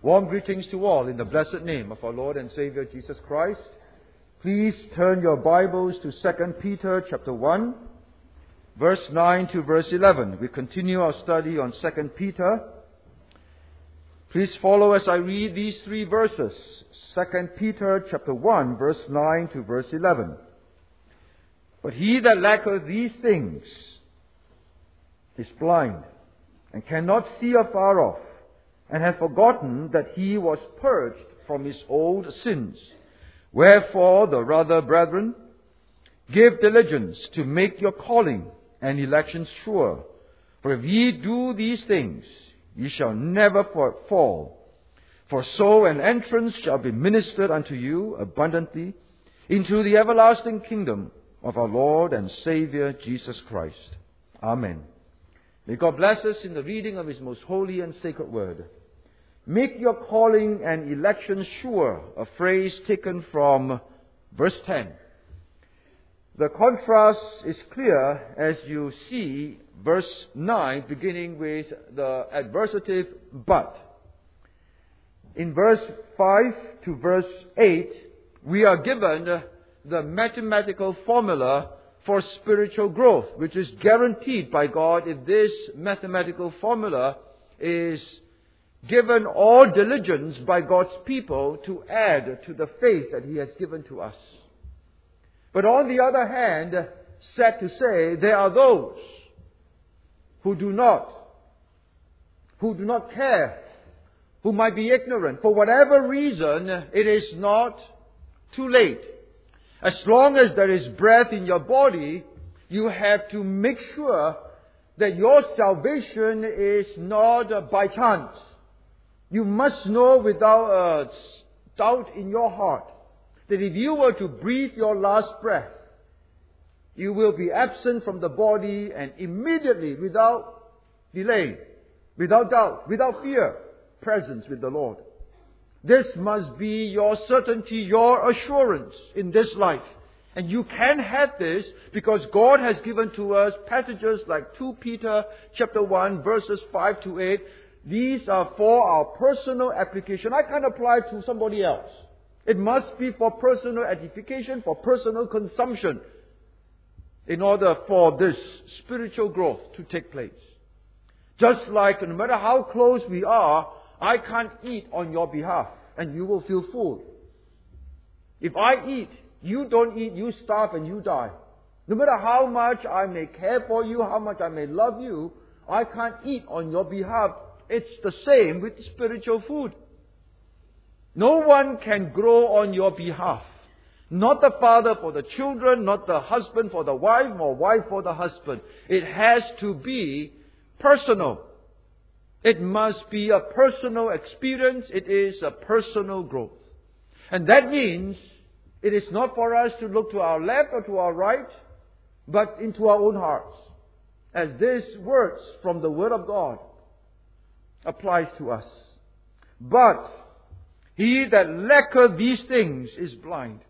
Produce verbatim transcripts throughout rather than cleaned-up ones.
Warm greetings to all in the blessed name of our Lord and Savior Jesus Christ. Please turn your Bibles to Second Peter chapter one, verse nine to verse eleven. We continue our study on Second Peter. Please follow as I read these three verses. Second Peter chapter one, verse nine to verse eleven. But he that lacketh these things is blind, and cannot see afar off, and hath forgotten that he was purged from his old sins. Wherefore, the rather, brethren, give diligence to make your calling and election sure. For if ye do these things, ye shall never fall. For so an entrance shall be ministered unto you abundantly into the everlasting kingdom of our Lord and Savior Jesus Christ. Amen. May God bless us in the reading of His most holy and sacred word. Make your calling and election sure, a phrase taken from verse ten. The contrast is clear as you see verse nine beginning with the adversative but. In verse five to verse eight, we are given the mathematical formula for spiritual growth, which is guaranteed by God if this mathematical formula is given all diligence by God's people to add to the faith that He has given to us. But on the other hand, sad to say, there are those who do not, who do not care, who might be ignorant. For whatever reason, it is not too late. As long as there is breath in your body, you have to make sure that your salvation is not by chance. You must know without a doubt in your heart that if you were to breathe your last breath, you will be absent from the body and immediately, without delay, without doubt, without fear, presence with the Lord. This must be your certainty, your assurance in this life. And you can have this because God has given to us passages like Second Peter chapter one, verses five to eight. These are for our personal application. I can't apply to somebody else. It must be for personal edification, for personal consumption, in order for this spiritual growth to take place. Just like no matter how close we are, I can't eat on your behalf, and you will feel full. If I eat, you don't eat, you starve and you die. No matter how much I may care for you, how much I may love you, I can't eat on your behalf. It's the same with spiritual food. No one can grow on your behalf. Not the father for the children, not the husband for the wife, or wife for the husband. It has to be personal. It must be a personal experience. It is a personal growth. And that means it is not for us to look to our left or to our right, but into our own hearts. As these words from the Word of God applies to us. But he that lacketh these things is blind.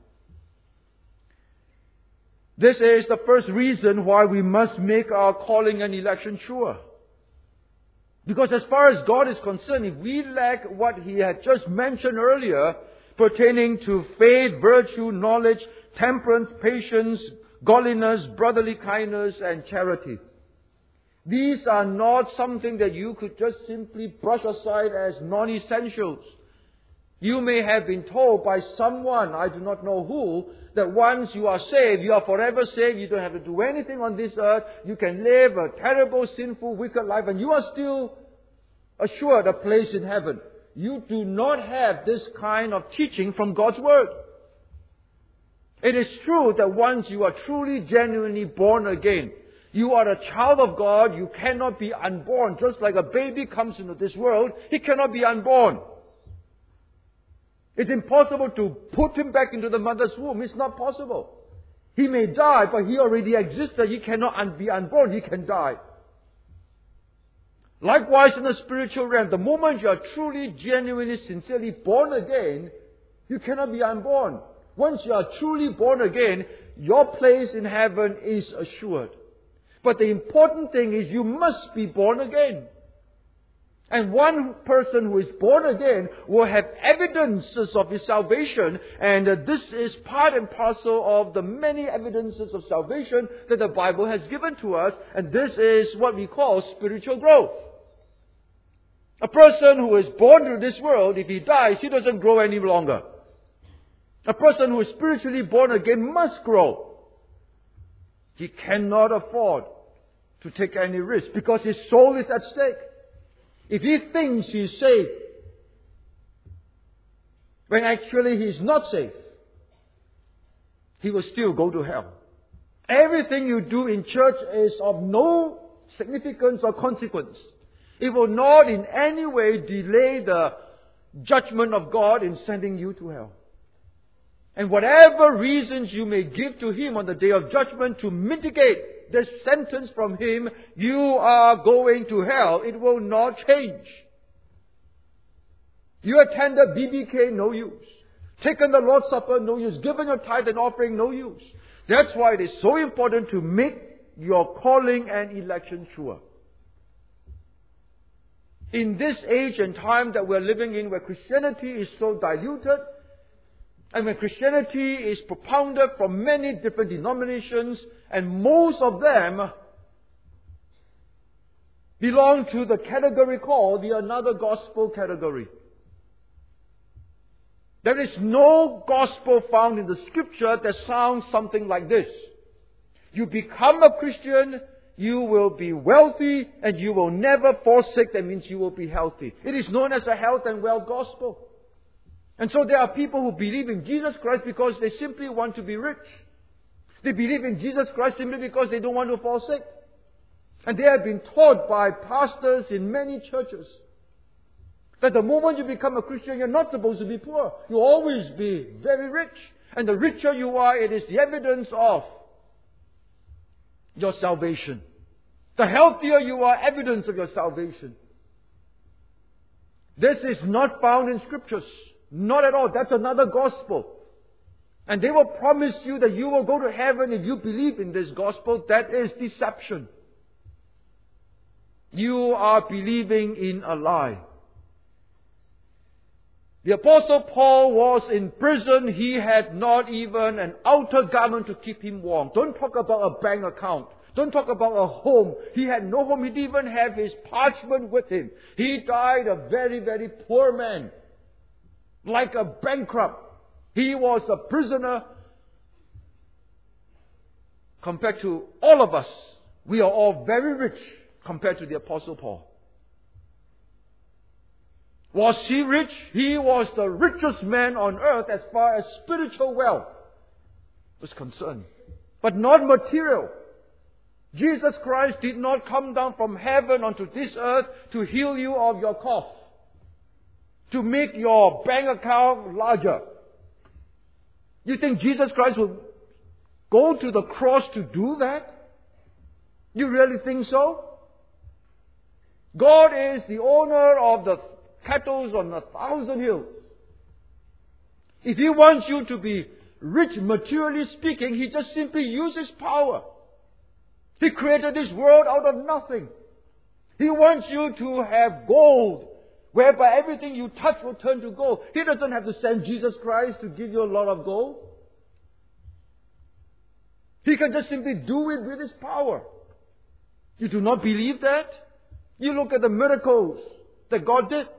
This is the first reason why we must make our calling and election sure. Because as far as God is concerned, if we lack what He had just mentioned earlier, pertaining to faith, virtue, knowledge, temperance, patience, godliness, brotherly kindness, and charity, these are not something that you could just simply brush aside as non-essentials. You may have been told by someone, I do not know who, that once you are saved, you are forever saved, you don't have to do anything on this earth, you can live a terrible, sinful, wicked life, and you are still assured a place in heaven. You do not have this kind of teaching from God's Word. It is true that once you are truly, genuinely born again, you are a child of God, you cannot be unborn. Just like a baby comes into this world, he cannot be unborn. It's impossible to put him back into the mother's womb. It's not possible. He may die, but he already existed. He cannot un- be unborn. He can die. Likewise, in the spiritual realm, the moment you are truly, genuinely, sincerely born again, you cannot be unborn. Once you are truly born again, your place in heaven is assured. But the important thing is you must be born again. And one person who is born again will have evidences of his salvation, and uh, this is part and parcel of the many evidences of salvation that the Bible has given to us, and this is what we call spiritual growth. A person who is born to this world, if he dies, he doesn't grow any longer. A person who is spiritually born again must grow. He cannot afford to take any risk because his soul is at stake. If he thinks he's safe, when actually he's not safe, he will still go to hell. Everything you do in church is of no significance or consequence. It will not in any way delay the judgment of God in sending you to hell. And whatever reasons you may give to Him on the day of judgment to mitigate the sentence from Him, you are going to hell. It will not change. You attended B B K, no use. Taken the Lord's Supper, no use. Given your tithe and offering, no use. That's why it is so important to make your calling and election sure. In this age and time that we're living in, where Christianity is so diluted, and when Christianity is propounded from many different denominations, and most of them belong to the category called the another gospel category. There is no gospel found in the Scripture that sounds something like this. You become a Christian, you will be wealthy, and you will never fall sick. That means you will be healthy. It is known as a health and wealth gospel. And so there are people who believe in Jesus Christ because they simply want to be rich. They believe in Jesus Christ simply because they don't want to fall sick. And they have been taught by pastors in many churches that the moment you become a Christian, you're not supposed to be poor. You'll always be very rich. And the richer you are, it is the evidence of your salvation. The healthier you are, evidence of your salvation. This is not found in Scriptures. Not at all. That's another gospel. And they will promise you that you will go to heaven if you believe in this gospel. That is deception. You are believing in a lie. The Apostle Paul was in prison. He had not even an outer garment to keep him warm. Don't talk about a bank account. Don't talk about a home. He had no home. He didn't even have his parchment with him. He died a very, very poor man. Like a bankrupt. He was a prisoner. Compared to all of us, we are all very rich compared to the Apostle Paul. Was he rich? He was the richest man on earth as far as spiritual wealth was concerned. But not material. Jesus Christ did not come down from heaven onto this earth to heal you of your cough, to make your bank account larger. You think Jesus Christ will go to the cross to do that? You really think so? God is the owner of the cattle on a thousand hills. If He wants you to be rich materially speaking, He just simply uses power. He created this world out of nothing. He wants you to have gold, whereby everything you touch will turn to gold. He doesn't have to send Jesus Christ to give you a lot of gold. He can just simply do it with His power. You do not believe that? You look at the miracles that God did.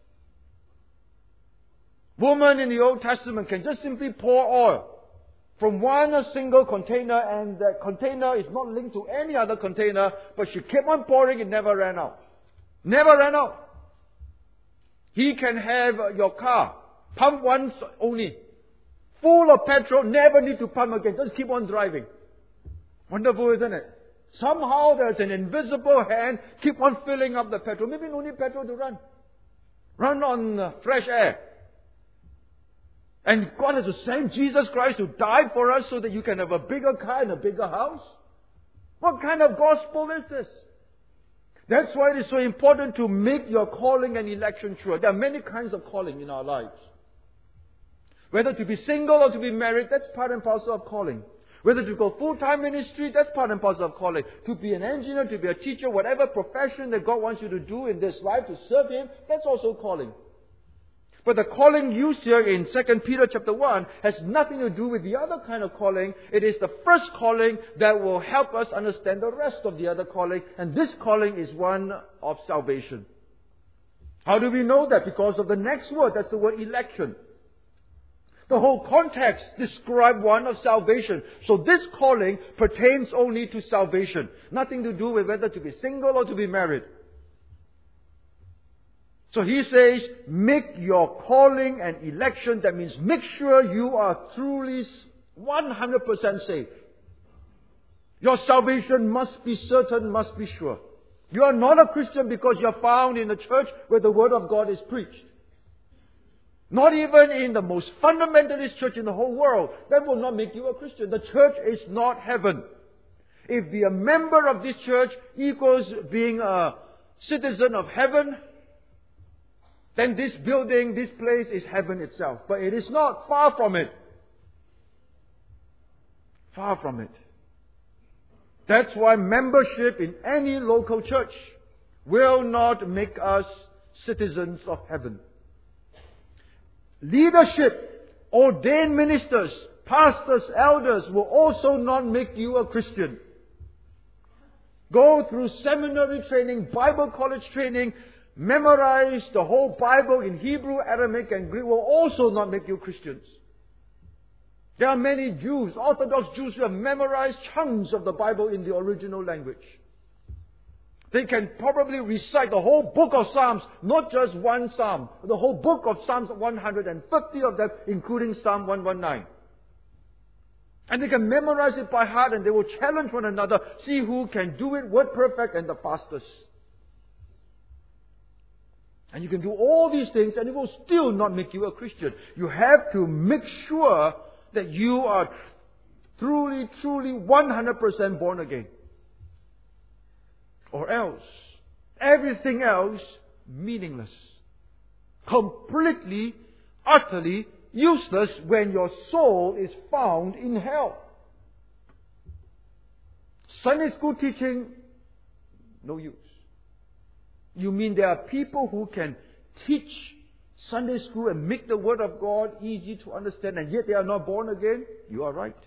Woman in the Old Testament can just simply pour oil from one single container, and that container is not linked to any other container, but she kept on pouring, it never ran out. Never ran out. He can have your car pump once only, full of petrol, never need to pump again, just keep on driving. Wonderful, isn't it? Somehow there's an invisible hand, keep on filling up the petrol. Maybe no need petrol to run. Run on uh, fresh air. And God has to send Jesus Christ to die for us so that you can have a bigger car and a bigger house? What kind of gospel is this? That's why it is so important to make your calling and election sure. There are many kinds of calling in our lives. Whether to be single or to be married, that's part and parcel of calling. Whether to go full-time ministry, that's part and parcel of calling. To be an engineer, to be a teacher, whatever profession that God wants you to do in this life to serve Him, that's also calling. But the calling used here in Second Peter chapter one has nothing to do with the other kind of calling. It is the first calling that will help us understand the rest of the other calling. And this calling is one of salvation. How do we know that? Because of the next word, that's the word election. The whole context describes one of salvation. So this calling pertains only to salvation. Nothing to do with whether to be single or to be married. So he says, make your calling and election. That means make sure you are truly one hundred percent saved. Your salvation must be certain, must be sure. You are not a Christian because you are found in a church where the Word of God is preached. Not even in the most fundamentalist church in the whole world. That will not make you a Christian. The church is not heaven. If being a member of this church equals being a citizen of heaven, then this building, this place is heaven itself. But it is not. Far from it. Far from it. That's why membership in any local church will not make us citizens of heaven. Leadership, ordained ministers, pastors, elders will also not make you a Christian. Go through seminary training, Bible college training, memorize the whole Bible in Hebrew, Aramaic and Greek will also not make you Christians. There are many Jews, Orthodox Jews, who have memorized chunks of the Bible in the original language. They can probably recite the whole book of Psalms, not just one Psalm. The whole book of Psalms, one hundred fifty of them, including Psalm one nineteen. And they can memorize it by heart and they will challenge one another, see who can do it word perfect and the fastest. And you can do all these things and it will still not make you a Christian. You have to make sure that you are truly, truly one hundred percent born again. Or else, everything else meaningless. Completely, utterly useless when your soul is found in hell. Sunday school teaching, no use. You mean there are people who can teach Sunday school and make the Word of God easy to understand and yet they are not born again? You are right.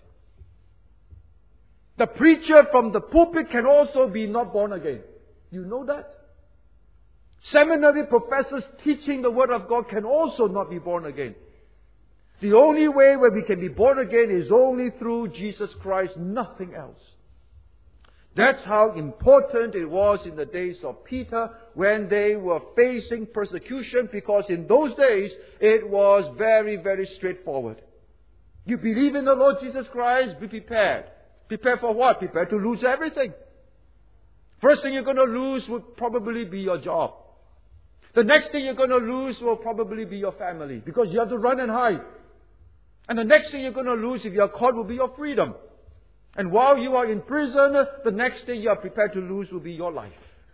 The preacher from the pulpit can also be not born again. You know that? Seminary professors teaching the Word of God can also not be born again. The only way where we can be born again is only through Jesus Christ, nothing else. That's how important it was in the days of Peter when they were facing persecution, because in those days it was very, very straightforward. You believe in the Lord Jesus Christ, be prepared. Prepare for what? Prepare to lose everything. First thing you're going to lose will probably be your job. The next thing you're going to lose will probably be your family, because you have to run and hide. And the next thing you're going to lose if you're caught will be your freedom. And while you are in prison, the next thing you are prepared to lose will be your life.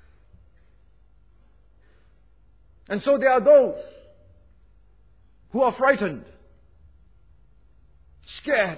And so there are those who are frightened, scared.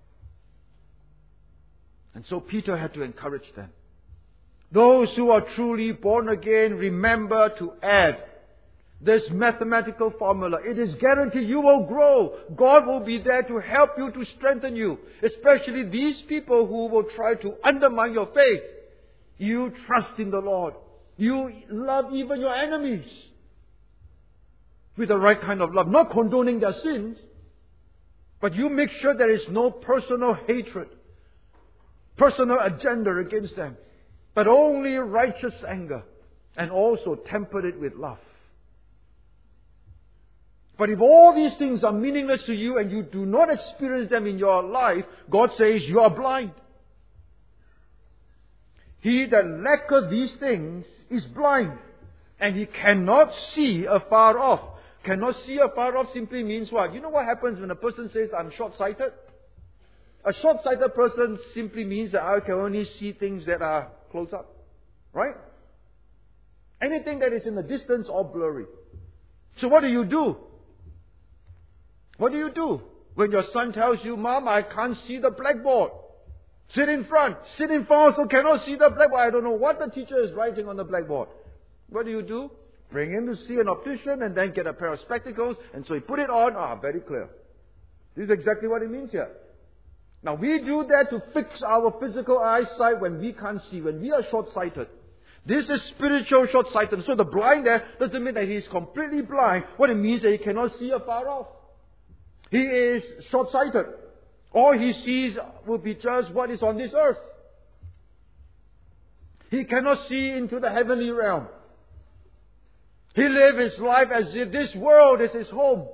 And so Peter had to encourage them. Those who are truly born again, remember to add this mathematical formula. It is guaranteed you will grow. God will be there to help you, to strengthen you. Especially these people who will try to undermine your faith. You trust in the Lord. You love even your enemies with the right kind of love. Not condoning their sins, but you make sure there is no personal hatred, personal agenda against them, but only righteous anger, and also tempered it with love. But if all these things are meaningless to you and you do not experience them in your life, God says you are blind. He that lacketh these things is blind, and he cannot see afar off. Cannot see afar off simply means what? You know what happens when a person says, I'm short-sighted? A short-sighted person simply means that I can only see things that are close up. Right? Anything that is in the distance or blurry. So what do you do? What do you do when your son tells you, Mom, I can't see the blackboard? Sit in front. Sit in front so cannot see the blackboard. I don't know what the teacher is writing on the blackboard. What do you do? Bring him to see an optician and then get a pair of spectacles. And so he put it on. Ah, very clear. This is exactly what it means here. Now we do that to fix our physical eyesight when we can't see, when we are short-sighted. This is spiritual short-sighted. So the blind there doesn't mean that he is completely blind. What it means is that he cannot see afar off. He is short-sighted. All he sees will be just what is on this earth. He cannot see into the heavenly realm. He lives his life as if this world is his home.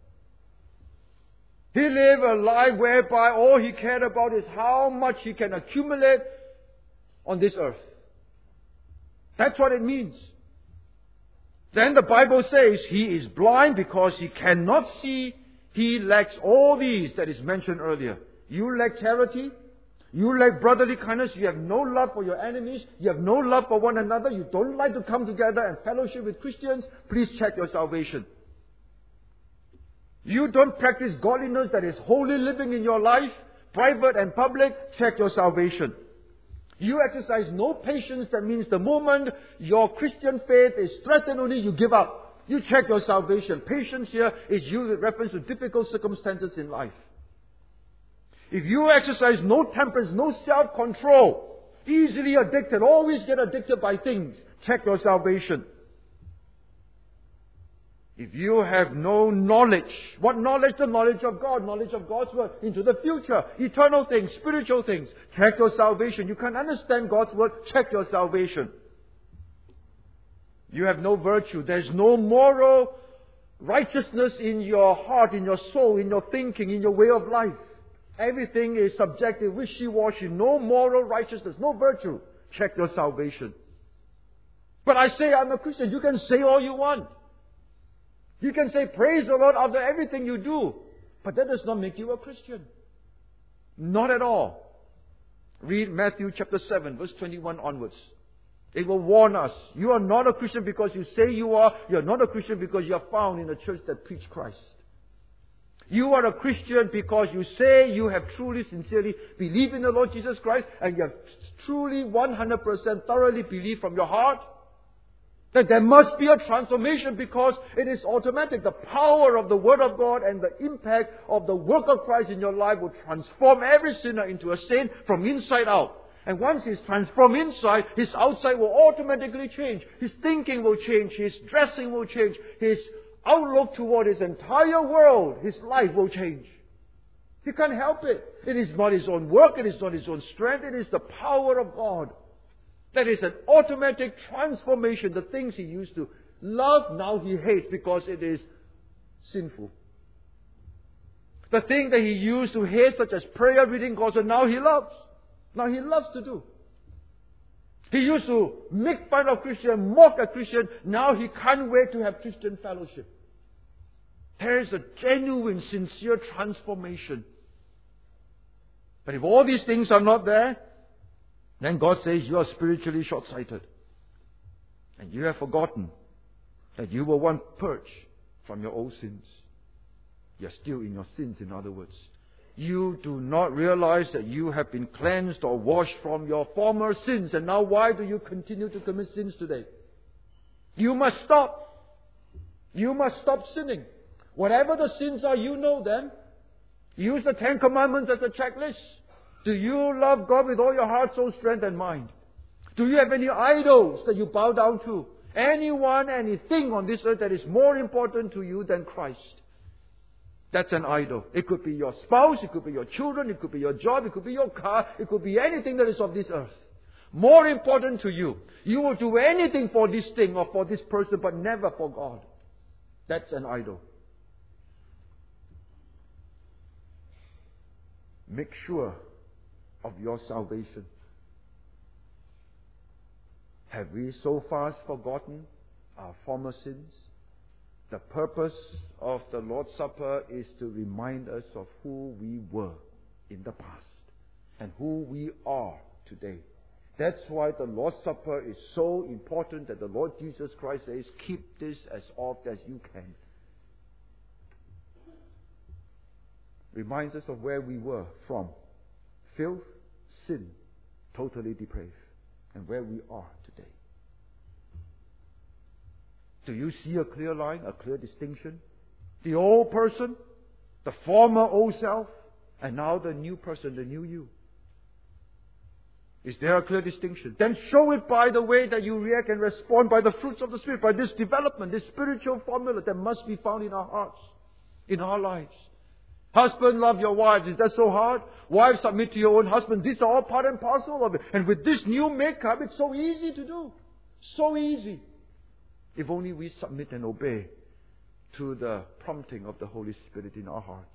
He lived a life whereby all he cared about is how much he can accumulate on this earth. That's what it means. Then the Bible says he is blind because he cannot see. He lacks all these that is mentioned earlier. You lack charity. You lack brotherly kindness. You have no love for your enemies. You have no love for one another. You don't like to come together and fellowship with Christians. Please check your salvation. You don't practice godliness, that is holy living in your life, private and public. Check your salvation. You exercise no patience. That means the moment your Christian faith is threatened only, you give up. You check your salvation. Patience here is used with reference to difficult circumstances in life. If you exercise no temperance, no self-control, easily addicted, always get addicted by things, check your salvation. If you have no knowledge, what knowledge? The knowledge of God, knowledge of God's Word, into the future, eternal things, spiritual things, check your salvation. You can't understand God's Word, check your salvation. You have no virtue. There's no moral righteousness in your heart, in your soul, in your thinking, in your way of life. Everything is subjective, wishy-washy, no moral righteousness, no virtue. Check your salvation. But I say I'm a Christian. You can say all you want. You can say praise the Lord after everything you do. But that does not make you a Christian. Not at all. Read Matthew chapter seven, verse twenty-one onwards. It will warn us. You are not a Christian because you say you are. You are not a Christian because you are found in a church that preaches Christ. You are a Christian because you say you have truly, sincerely believed in the Lord Jesus Christ, and you have truly one hundred percent thoroughly believed from your heart that there must be a transformation, because it is automatic. The power of the Word of God and the impact of the work of Christ in your life will transform every sinner into a saint from inside out. And once he's transformed inside, his outside will automatically change. His thinking will change. His dressing will change. His outlook toward his entire world, his life will change. He can't help it. It is not his own work. It is not his own strength. It is the power of God. That is an automatic transformation. The things he used to love, now he hates because it is sinful. The thing that he used to hate, such as prayer, reading God's word, now he loves. Now he loves to do. He used to make fun of Christian, mock a Christian. Now he can't wait to have Christian fellowship. There is a genuine, sincere transformation. But if all these things are not there, then God says you are spiritually short-sighted. And you have forgotten that you were once purged from your old sins. You are still in your sins, in other words. You do not realize that you have been cleansed or washed from your former sins. And now why do you continue to commit sins today? You must stop. You must stop sinning. Whatever the sins are, you know them. Use the Ten Commandments as a checklist. Do you love God with all your heart, soul, strength, and mind? Do you have any idols that you bow down to? Anyone, anything on this earth that is more important to you than Christ? That's an idol. It could be your spouse, it could be your children, it could be your job, it could be your car, it could be anything that is of this earth. More important to you. You will do anything for this thing or for this person, but never for God. That's an idol. Make sure of your salvation. Have we so far forgotten our former sins? The purpose of the Lord's Supper is to remind us of who we were in the past and who we are today. That's why the Lord's Supper is so important, that the Lord Jesus Christ says, keep this as oft as you can. Reminds us of where we were from. Filth, sin, totally depraved, and where we are today. Do you see a clear line, a clear distinction? The old person, the former old self, and now the new person, the new you. Is there a clear distinction? Then show it by the way that you react and respond, by the fruits of the Spirit, by this development, this spiritual formula that must be found in our hearts, in our lives. Husband, love your wives. Is that so hard? Wives, submit to your own husband. These are all part and parcel of it. And with this new makeup, it's so easy to do. So easy. If only we submit and obey to the prompting of the Holy Spirit in our hearts.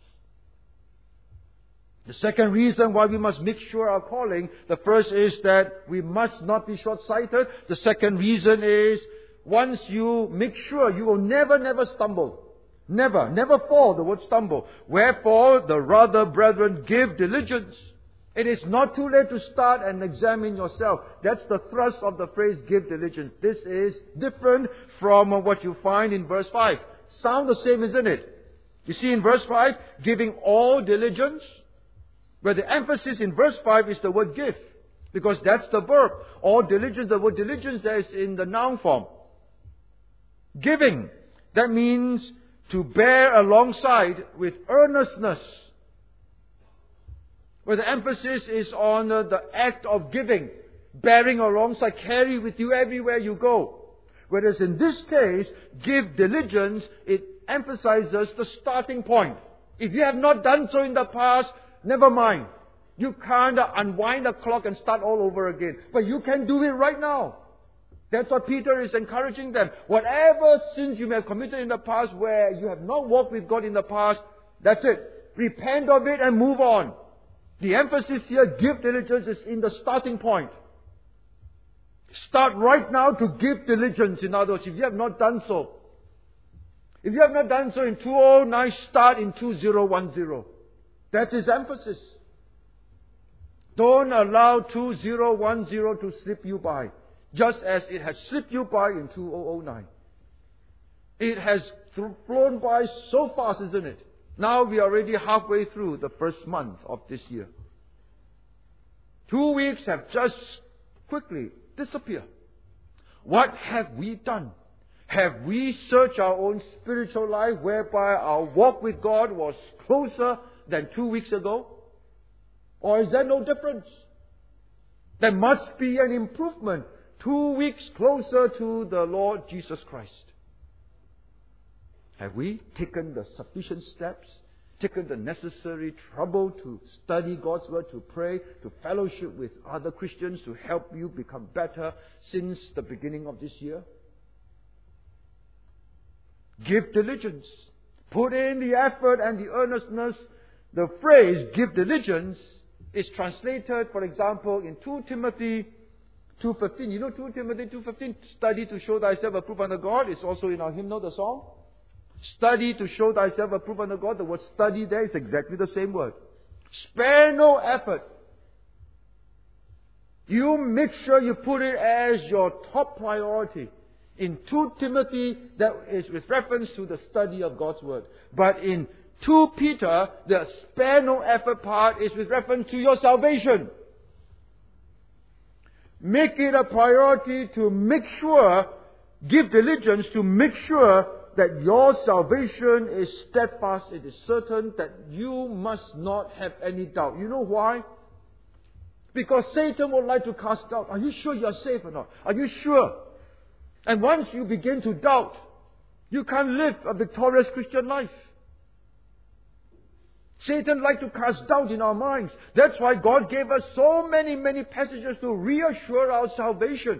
The second reason why we must make sure our calling, the first is that we must not be short-sighted. The second reason is, once you make sure, you will never, never stumble. Never, never fall, the word stumble. Wherefore, the rather, brethren, give diligence. It is not too late to start and examine yourself. That's the thrust of the phrase, give diligence. This is different from what you find in verse five. Sound the same, isn't it? You see in verse five, giving all diligence. But the emphasis in verse five is the word give. Because that's the verb. All diligence, the word diligence there is in the noun form. Giving. That means to bear alongside with earnestness. Where the emphasis is on uh, the act of giving. Bearing alongside, carry with you everywhere you go. Whereas in this case, give diligence, it emphasizes the starting point. If you have not done so in the past, never mind. You can't unwind the clock and start all over again. But you can do it right now. That's what Peter is encouraging them. Whatever sins you may have committed in the past where you have not walked with God in the past, that's it. Repent of it and move on. The emphasis here, give diligence, is in the starting point. Start right now to give diligence. In other words, if you have not done so. If you have not done so in two thousand nine, start in two thousand ten. That's his emphasis. Don't allow two thousand ten to slip you by. Just as it has slipped you by in two thousand nine. It has flown by so fast, isn't it? Now we are already halfway through the first month of this year. Two weeks have just quickly disappeared. What have we done? Have we searched our own spiritual life whereby our walk with God was closer than two weeks ago? Or is there no difference? There must be an improvement. Two weeks closer to the Lord Jesus Christ. Have we taken the sufficient steps, taken the necessary trouble to study God's Word, to pray, to fellowship with other Christians, to help you become better since the beginning of this year? Give diligence. Put in the effort and the earnestness. The phrase, give diligence, is translated, for example, in Second Timothy two fifteen. You know Second Timothy two fifteen? Study to show thyself approved unto God. It's also in our hymnal, the song. Study to show thyself approved unto God. The word study there is exactly the same word. Spare no effort. You make sure you put it as your top priority. In Second Timothy, that is with reference to the study of God's Word. But in Second Peter, the spare no effort part is with reference to your salvation. Make it a priority to make sure, give diligence to make sure that your salvation is steadfast, it is certain, that you must not have any doubt. You know why? Because Satan would like to cast doubt. Are you sure you are saved or not? Are you sure? And once you begin to doubt, you can't live a victorious Christian life. Satan likes to cast doubt in our minds. That's why God gave us so many, many passages to reassure our salvation.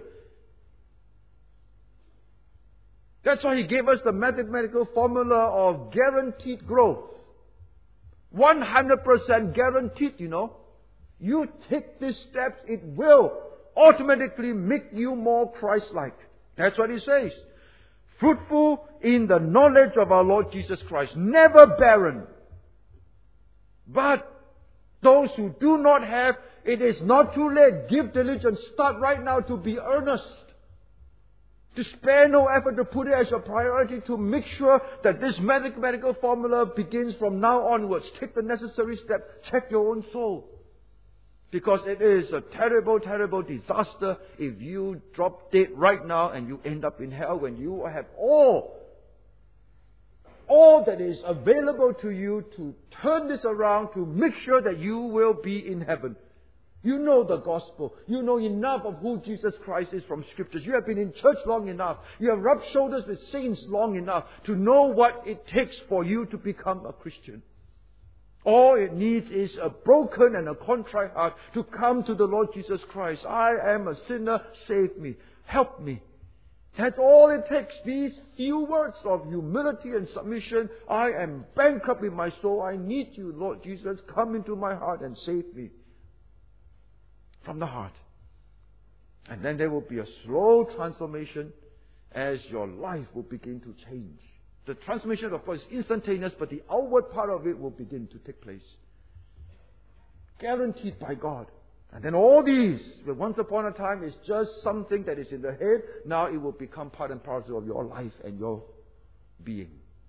That's why He gave us the mathematical formula of guaranteed growth. one hundred percent guaranteed, you know. You take these steps, it will automatically make you more Christ-like. That's what He says. Fruitful in the knowledge of our Lord Jesus Christ. Never barren. But those who do not have, it is not too late. Give diligence. Start right now to be earnest. To spare no effort to put it as a priority, to make sure that this mathematical formula begins from now onwards. Take the necessary steps. Check your own soul. Because it is a terrible, terrible disaster if you drop dead right now and you end up in hell when you have all, all that is available to you to turn this around to make sure that you will be in heaven. You know the gospel. You know enough of who Jesus Christ is from Scriptures. You have been in church long enough. You have rubbed shoulders with saints long enough to know what it takes for you to become a Christian. All it needs is a broken and a contrite heart to come to the Lord Jesus Christ. I am a sinner, save me, help me. That's all it takes. These few words of humility and submission. I am bankrupt in my soul. I need you, Lord Jesus. Come into my heart and save me. From the heart. And then there will be a slow transformation as your life will begin to change. The transformation, of course, is instantaneous, but the outward part of it will begin to take place. Guaranteed by God. And then all these, once upon a time, is just something that is in the head. Now it will become part and parcel of your life and your being.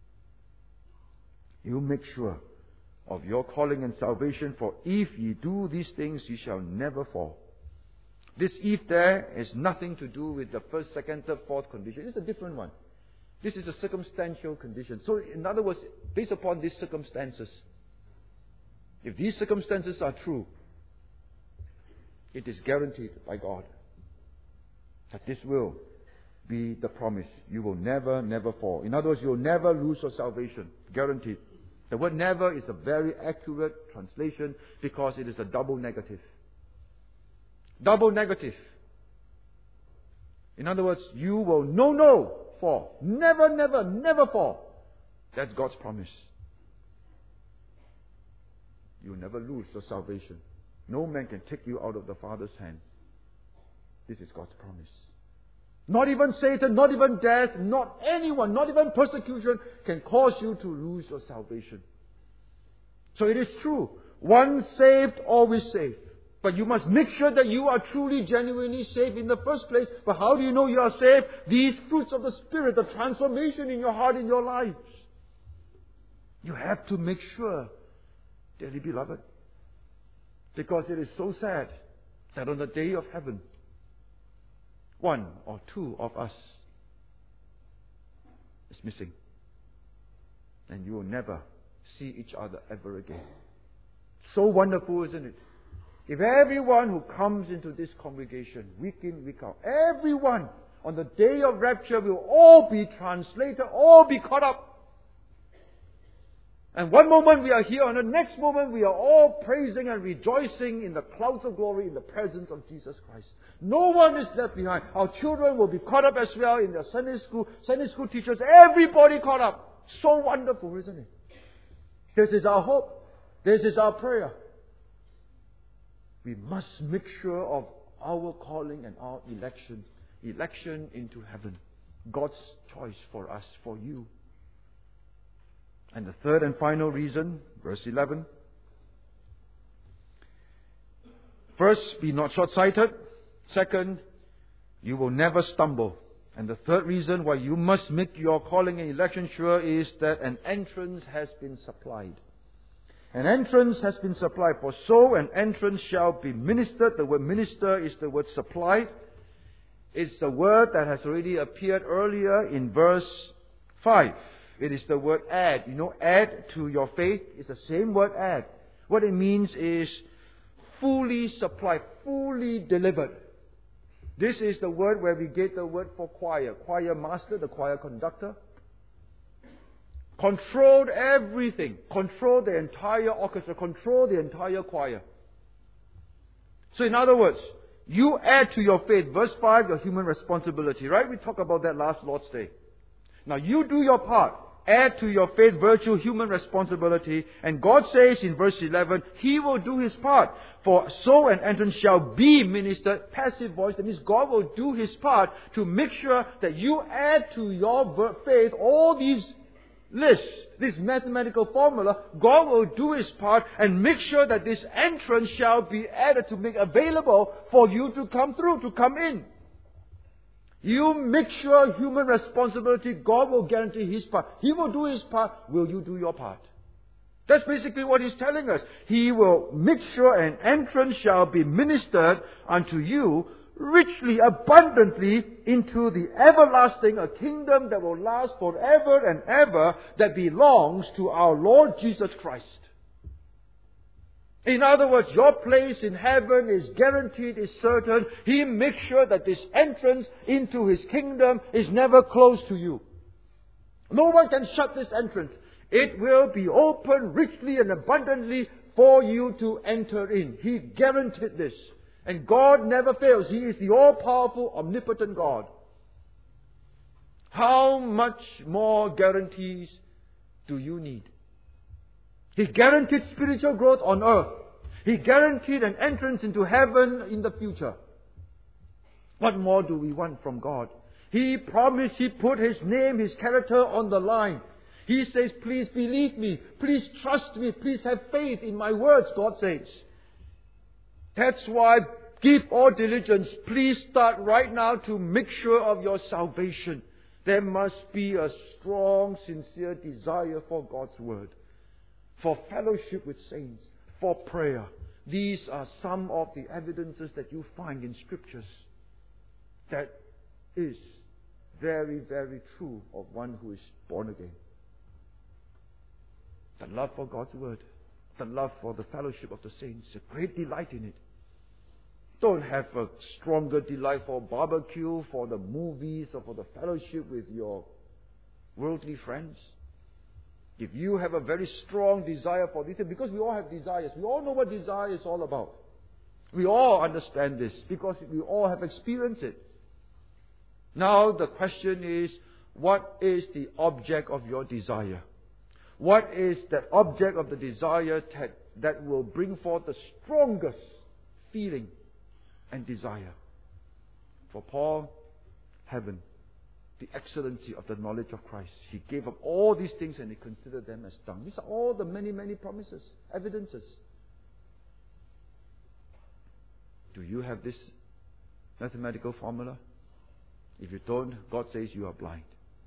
You make sure of your calling and salvation, for if ye do these things, ye shall never fall. This if there has nothing to do with the first, second, third, fourth condition. It's a different one. This is a circumstantial condition. So, in other words, based upon these circumstances, if these circumstances are true, it is guaranteed by God that this will be the promise. You will never, never fall. In other words, you will never lose your salvation. Guaranteed. The word never is a very accurate translation because it is a double negative. Double negative. In other words, you will no, no fall. Never, never, never fall. That's God's promise. You will never lose your salvation. No man can take you out of the Father's hand. This is God's promise. Not even Satan, not even death, not anyone, not even persecution can cause you to lose your salvation. So it is true. Once saved, always saved. But you must make sure that you are truly, genuinely saved in the first place. But how do you know you are saved? These fruits of the Spirit, the transformation in your heart, in your lives. You have to make sure, dearly beloved. Because it is so sad that on the day of heaven, one or two of us is missing. And you will never see each other ever again. So wonderful, isn't it? If everyone who comes into this congregation, week in, week out, everyone on the day of rapture will all be translated, all be caught up. And one moment we are here, and the next moment we are all praising and rejoicing in the clouds of glory in the presence of Jesus Christ. No one is left behind. Our children will be caught up as well in their Sunday school, Sunday school teachers, everybody caught up. So wonderful, isn't it? This is our hope. This is our prayer. We must make sure of our calling and our election. Election into heaven. God's choice for us, for you. And the third and final reason, verse eleven. First, be not short-sighted. Second, you will never stumble. And the third reason why you must make your calling and election sure is that an entrance has been supplied. An entrance has been supplied. For so an entrance shall be ministered. The word minister is the word supplied. It's the word that has already appeared earlier in verse five. It is the word add. You know, add to your faith is the same word add. What it means is fully supplied, fully delivered. This is the word where we get the word for choir. Choir master, the choir conductor. Controlled everything. Controlled the entire orchestra. Controlled the entire choir. So in other words, you add to your faith, verse five, your human responsibility. Right? We talked about that last Lord's Day. Now you do your part. Add to your faith, virtue, human responsibility. And God says in verse eleven, He will do His part. For so an entrance shall be ministered. Passive voice. That means God will do His part to make sure that you add to your faith all these lists, this mathematical formula. God will do His part and make sure that this entrance shall be added to make available for you to come through, to come in. You make sure human responsibility, God will guarantee His part. He will do His part. Will you do your part? That's basically what He's telling us. He will make sure an entrance shall be ministered unto you richly, abundantly into the everlasting, a kingdom that will last forever and ever, that belongs to our Lord Jesus Christ. In other words, your place in heaven is guaranteed, is certain. He makes sure that this entrance into His kingdom is never closed to you. No one can shut this entrance. It will be open richly and abundantly for you to enter in. He guaranteed this. And God never fails. He is the all-powerful, omnipotent God. How much more guarantees do you need? He guaranteed spiritual growth on earth. He guaranteed an entrance into heaven in the future. What more do we want from God? He promised, He put His name, His character on the line. He says, please believe me, please trust me, please have faith in my words, God says. That's why give all diligence. Please start right now to make sure of your salvation. There must be a strong, sincere desire for God's Word, for fellowship with saints, for prayer. These are some of the evidences that you find in Scriptures that is very, very true of one who is born again. The love for God's Word, the love for the fellowship of the saints, a great delight in it. Don't have a stronger delight for barbecue, for the movies, or for the fellowship with your worldly friends. If you have a very strong desire for this, because we all have desires, we all know what desire is all about. We all understand this because we all have experienced it. Now the question is, what is the object of your desire? What is the object of the desire that, that will bring forth the strongest feeling and desire? For Paul, heaven, the excellency of the knowledge of Christ. He gave up all these things and he considered them as dung. These are all the many, many promises, evidences. Do you have this mathematical formula? If you don't, God says you are blind.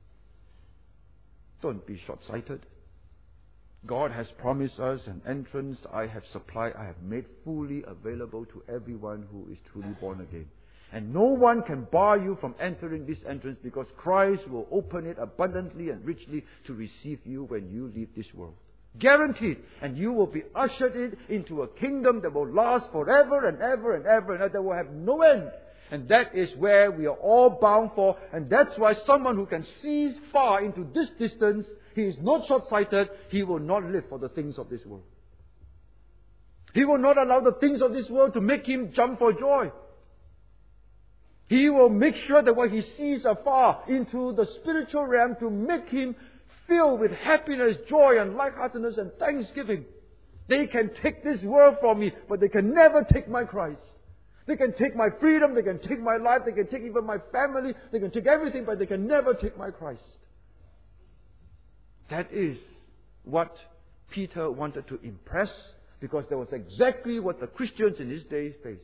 Don't be short-sighted. God has promised us an entrance. I have supplied, I have made fully available to everyone who is truly born again. And no one can bar you from entering this entrance, because Christ will open it abundantly and richly to receive you when you leave this world. Guaranteed. And you will be ushered in, into a kingdom that will last forever and ever and ever and that will have no end. And that is where we are all bound for. And that's why someone who can see far into this distance, he is not short-sighted. He will not live for the things of this world. He will not allow the things of this world to make him jump for joy. He will make sure that what he sees afar into the spiritual realm to make him filled with happiness, joy, and lightheartedness and thanksgiving. They can take this world from me, but they can never take my Christ. They can take my freedom, they can take my life, they can take even my family, they can take everything, but they can never take my Christ. That is what Peter wanted to impress, because that was exactly what the Christians in his day faced.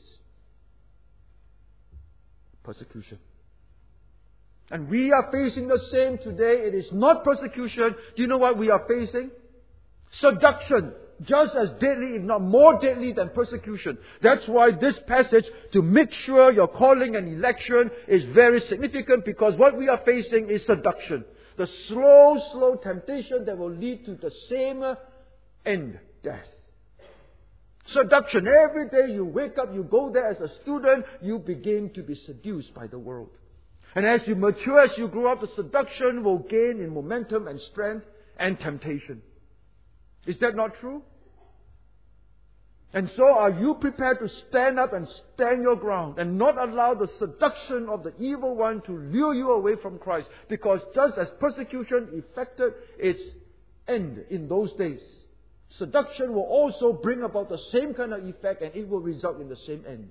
Persecution. And we are facing the same today. It is not persecution. Do you know what we are facing? Seduction. Just as deadly, if not more deadly than persecution. That's why this passage, to make sure your calling and election, is very significant, because what we are facing is seduction. The slow, slow temptation that will lead to the same end, death. Seduction. Every day you wake up, you go there as a student, you begin to be seduced by the world. And as you mature, as you grow up, the seduction will gain in momentum and strength and temptation. Is that not true? And so are you prepared to stand up and stand your ground and not allow the seduction of the evil one to lure you away from Christ? Because just as persecution effected its end in those days, seduction will also bring about the same kind of effect, and it will result in the same end.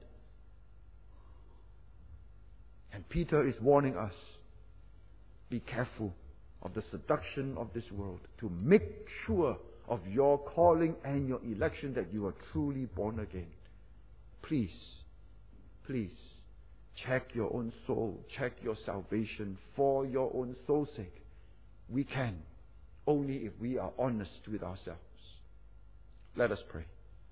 And Peter is warning us, be careful of the seduction of this world, to make sure of your calling and your election that you are truly born again. Please, please, check your own soul, check your salvation for your own soul's sake. We can, only if we are honest with ourselves. Let us pray.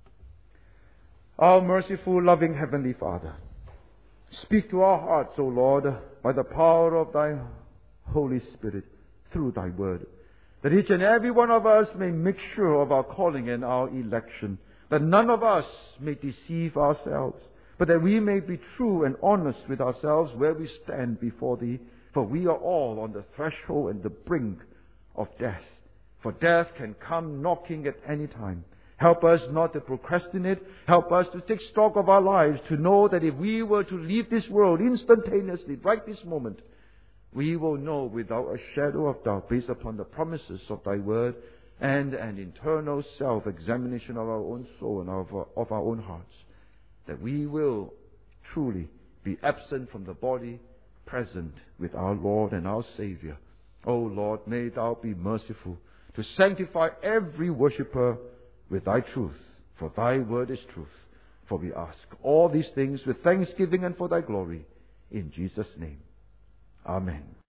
Our merciful, loving Heavenly Father, speak to our hearts, O Lord, by the power of Thy Holy Spirit through Thy word, that each and every one of us may make sure of our calling and our election, that none of us may deceive ourselves, but that we may be true and honest with ourselves where we stand before Thee, for we are all on the threshold and the brink of death. For death can come knocking at any time. Help us not to procrastinate. Help us to take stock of our lives, to know that if we were to leave this world instantaneously, right this moment, we will know without a shadow of doubt, based upon the promises of Thy word and an internal self-examination of our own soul and of our, of our own hearts, that we will truly be absent from the body, present with our Lord and our Savior. O Lord, may Thou be merciful to sanctify every worshipper with Thy truth, for Thy word is truth. For we ask all these things with thanksgiving and for Thy glory, in Jesus' name. Amen.